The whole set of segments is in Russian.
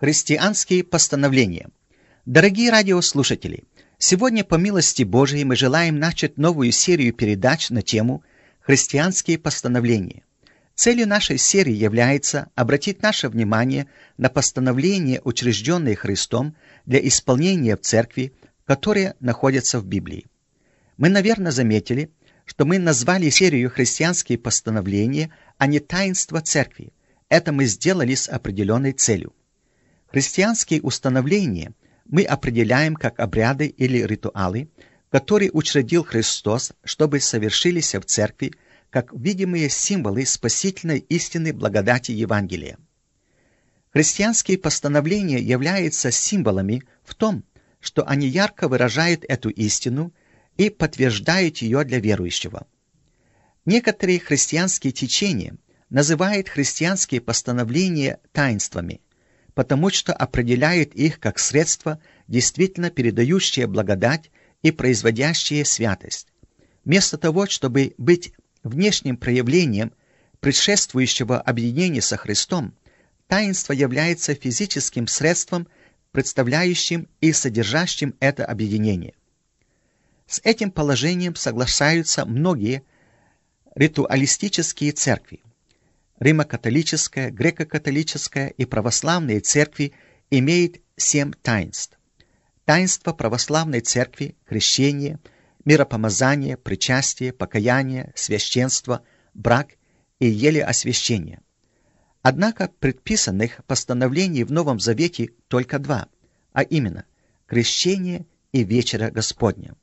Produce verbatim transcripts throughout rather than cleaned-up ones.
Христианские постановления. Дорогие радиослушатели, сегодня по милости Божией мы желаем начать новую серию передач на тему «Христианские постановления». Целью нашей серии является обратить наше внимание на постановления, учрежденные Христом для исполнения в церкви, которые находятся в Библии. Мы, наверное, заметили, что мы назвали серию «Христианские постановления», а не «Таинство церкви». Это мы сделали с определенной целью. Христианские установления мы определяем как обряды или ритуалы, которые учредил Христос, чтобы совершились в церкви, как видимые символы спасительной истины благодати Евангелия. Христианские постановления являются символами в том, что они ярко выражают эту истину и подтверждают ее для верующего. Некоторые христианские течения называют христианские постановления таинствами, потому что определяют их как средство, действительно передающее благодать и производящее святость. Вместо того, чтобы быть внешним проявлением предшествующего объединения со Христом, таинство является физическим средством, представляющим и содержащим это объединение. С этим положением соглашаются многие ритуалистические церкви. Римо-католическая, греко-католическая и православные церкви имеют семь таинств. Таинство православной церкви – крещение, миропомазание, причастие, покаяние, священство, брак и елеосвящение. Однако предписанных постановлений в Новом Завете только два, а именно крещение и вечеря Господня.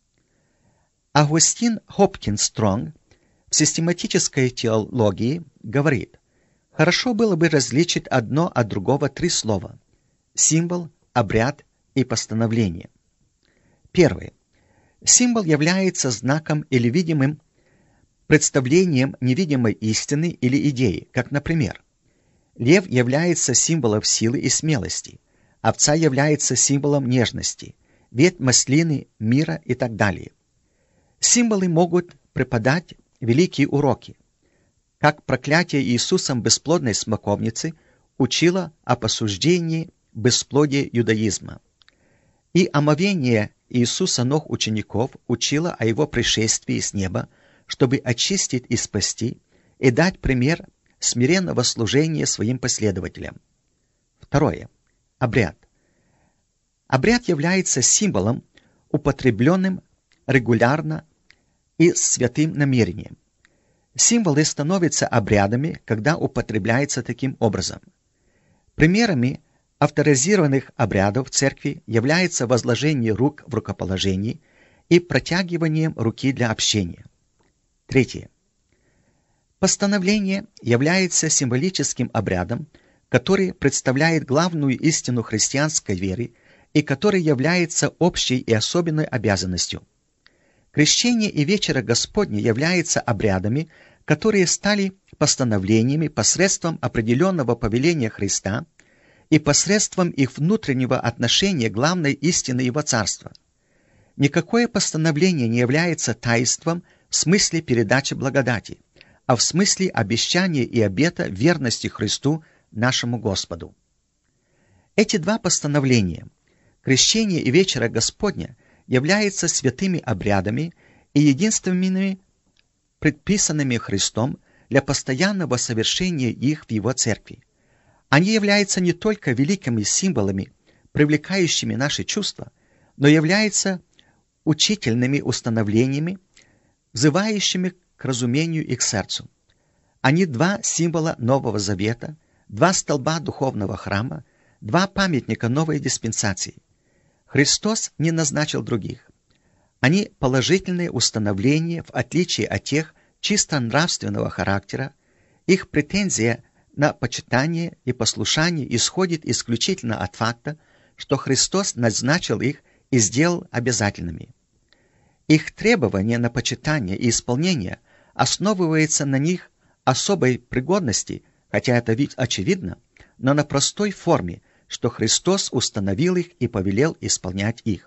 Агустин Хопкинс Стронг в систематической теологии говорит: хорошо было бы различить одно от другого три слова – символ, обряд и постановление. Первое. Символ является знаком или видимым представлением невидимой истины или идеи, как, например, лев является символом силы и смелости, овца является символом нежности, ветвь маслины – мира и так далее. Символы могут преподать великие уроки, как проклятие Иисусом бесплодной смоковницы учило о посуждении бесплодия иудаизма, и омовение Иисуса ног учеников учило о его пришествии с неба, чтобы очистить и спасти, и дать пример смиренного служения своим последователям. Второе. Обряд. Обряд является символом, употребленным регулярно и с святым намерением. Символы становятся обрядами, когда употребляются таким образом. Примерами авторизированных обрядов в церкви является возложение рук в рукоположении и протягиванием руки для общения. Третье. Постановление является символическим обрядом, который представляет главную истину христианской веры и который является общей и особенной обязанностью. Крещение и вечеря Господня являются обрядами, которые стали постановлениями посредством определенного повеления Христа и посредством их внутреннего отношения к главной истине Его Царства. Никакое постановление не является таинством в смысле передачи благодати, а в смысле обещания и обета верности Христу, нашему Господу. Эти два постановления, крещение и вечеря Господня, являются святыми обрядами и единственными предписанными Христом для постоянного совершения их в Его Церкви. Они являются не только великими символами, привлекающими наши чувства, но являются учительными установлениями, взывающими к разумению и к сердцу. Они два символа Нового Завета, два столба духовного храма, два памятника новой диспенсации. Христос не назначил других. Они положительные установления в отличие от тех чисто нравственного характера. Их претензия на почитание и послушание исходит исключительно от факта, что Христос назначил их и сделал обязательными. Их требование на почитание и исполнение основывается на них особой пригодности, хотя это ведь очевидно, но на простой форме, что Христос установил их и повелел исполнять их.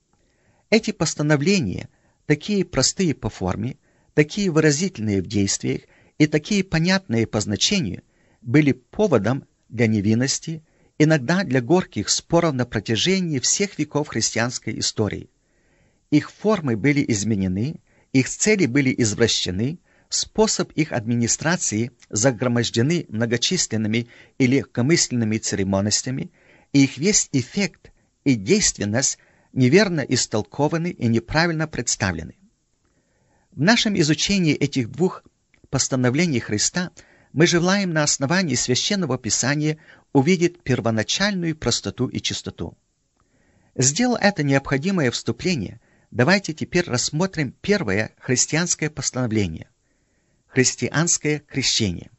Эти постановления, такие простые по форме, такие выразительные в действиях и такие понятные по значению, были поводом для невинности иногда для горьких споров на протяжении всех веков христианской истории. Их формы были изменены, их цели были извращены, способ их администрации загромождены многочисленными и легкомысленными церемонностями, и их весь эффект и действенность неверно истолкованы и неправильно представлены. В нашем изучении этих двух постановлений Христа мы желаем на основании Священного Писания увидеть первоначальную простоту и чистоту. Сделав это необходимое вступление, давайте теперь рассмотрим первое христианское постановление – христианское крещение.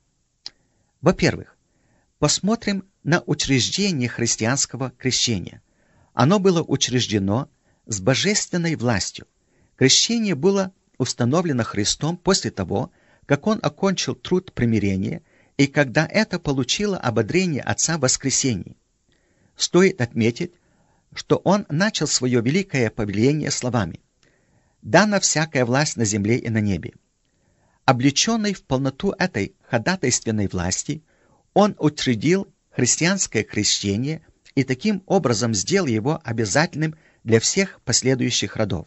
Во-первых, посмотрим на учреждение христианского крещения. Оно было учреждено с божественной властью. Крещение было установлено Христом после того, как Он окончил труд примирения и когда это получило ободрение Отца в воскресении. Стоит отметить, что Он начал свое великое повеление словами: «Дана всякая власть на земле и на небе». Облеченный в полноту этой ходатайственной власти, Он учредил христианское крещение и таким образом сделал его обязательным для всех последующих родов.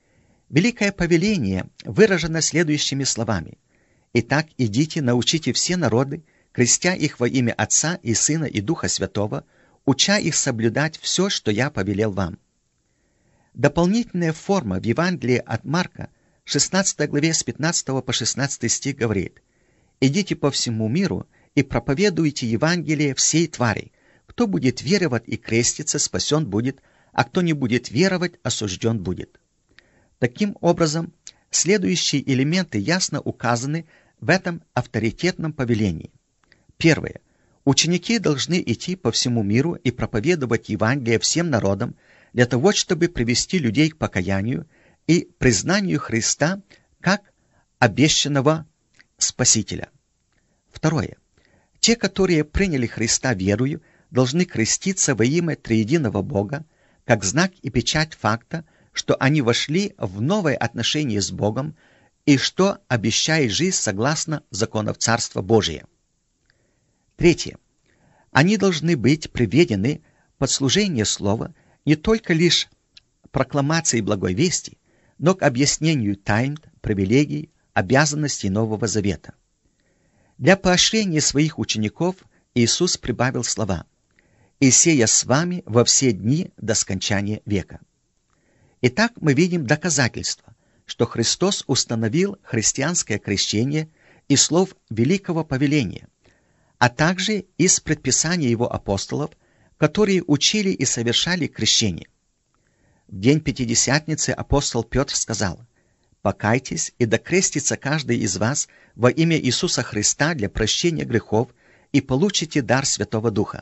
Великое повеление выражено следующими словами: «Итак, идите, научите все народы, крестя их во имя Отца и Сына и Духа Святого, уча их соблюдать все, что я повелел вам». Дополнительная форма в Евангелии от Марка, шестнадцатой главе с пятнадцатого по шестнадцатый стих говорит: «Идите по всему миру и проповедуйте Евангелие всей твари. Кто будет веровать и креститься, спасен будет, а кто не будет веровать, осужден будет». Таким образом, следующие элементы ясно указаны в этом авторитетном повелении. Первое. Ученики должны идти по всему миру и проповедовать Евангелие всем народам для того, чтобы привести людей к покаянию и признанию Христа как обещанного Спасителя. Второе. Те, которые приняли Христа верою, должны креститься во имя Триединого Бога, как знак и печать факта, что они вошли в новое отношение с Богом и что обещает жизнь согласно законов Царства Божия. Третье. Они должны быть приведены под служение Слова не только лишь прокламацией благой вести, но к объяснению тайн, привилегий, обязанностей Нового Завета. Для поощрения своих учеников Иисус прибавил слова: «И сея с вами во все дни до скончания века». Итак, мы видим доказательство, что Христос установил христианское крещение из слов великого повеления, а также из предписания его апостолов, которые учили и совершали крещение. В день Пятидесятницы апостол Петр сказал: «Покайтесь, и докрестится каждый из вас во имя Иисуса Христа для прощения грехов, и получите дар Святого Духа».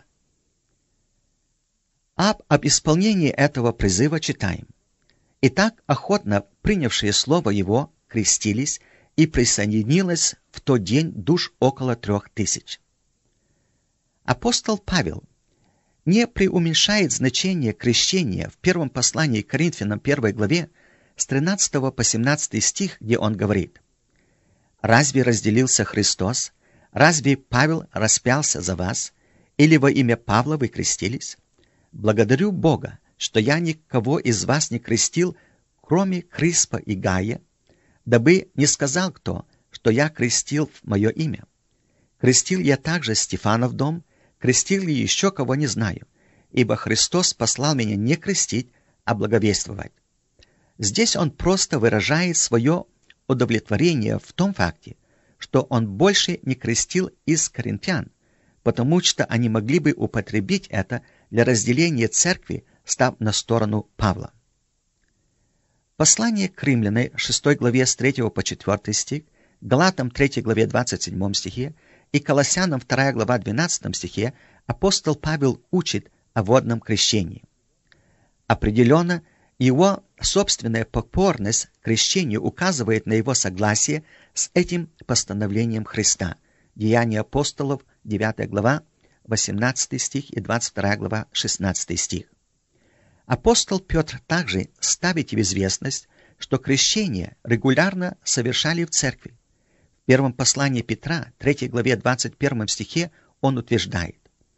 Об, об исполнении этого призыва читаем: «Итак, охотно принявшие слово его крестились, и присоединилось в тот день душ около трех тысяч». Апостол Павел не преуменьшает значение крещения в первом послании к Коринфянам первой главе с тринадцатого по семнадцатый стих, где он говорит: «Разве разделился Христос? Разве Павел распялся за вас? Или во имя Павла вы крестились? Благодарю Бога, что я никого из вас не крестил, кроме Криспа и Гая, дабы не сказал кто, что я крестил в мое имя. Крестил я также Стефана в дом, крестил ли еще кого не знаю, ибо Христос послал меня не крестить, а благовествовать». Здесь он просто выражает свое удовлетворение в том факте, что он больше не крестил из коринфян, потому что они могли бы употребить это для разделения церкви, став на сторону Павла. Послание к Римлянам шестой главе с третьего по четвёртый стих, Галатам третьей главе двадцать седьмом стихе и Колоссянам вторая глава двенадцатом стихе апостол Павел учит о водном крещении. Определенно, его собственная покорность крещению указывает на его согласие с этим постановлением Христа. Деяния апостолов, девятая глава, восемнадцатый стих и двадцать вторая глава, шестнадцатый стих. Апостол Петр также ставит в известность, что крещение регулярно совершали в церкви. В первом послании Петра, третьей главе двадцать первом стихе, он утверждает: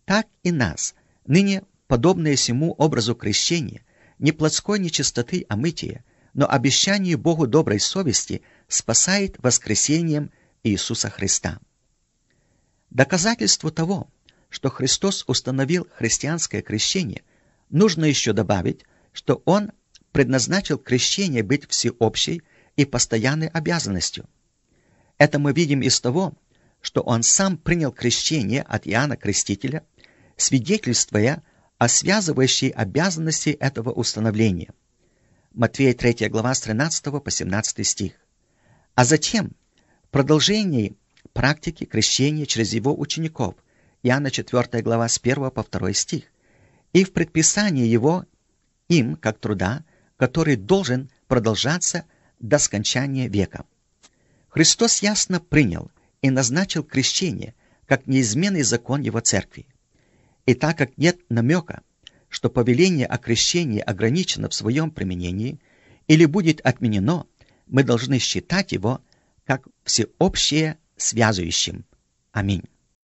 Так и нас, ныне подобное сему образу крещения, не плотской нечистоты омытия, но обещанию Богу доброй совести спасает воскресением Иисуса Христа. Доказательству того, что Христос установил христианское крещение, нужно еще добавить, что Он предназначил крещение быть всеобщей и постоянной обязанностью. Это мы видим из того, что Он сам принял крещение от Иоанна Крестителя, свидетельствуя о связывающей обязанности этого установления. Матфея третья глава с тринадцатого по семнадцатый стих. А затем в продолжении практики крещения через его учеников, Иоанна четвёртая глава с первого по второй стих, и в предписании его им как труда, который должен продолжаться до скончания века. Христос ясно принял и назначил крещение как неизменный закон его церкви. И так как нет намека, что повеление о крещении ограничено в своем применении или будет отменено, мы должны считать его как всеобщее связующим. Аминь.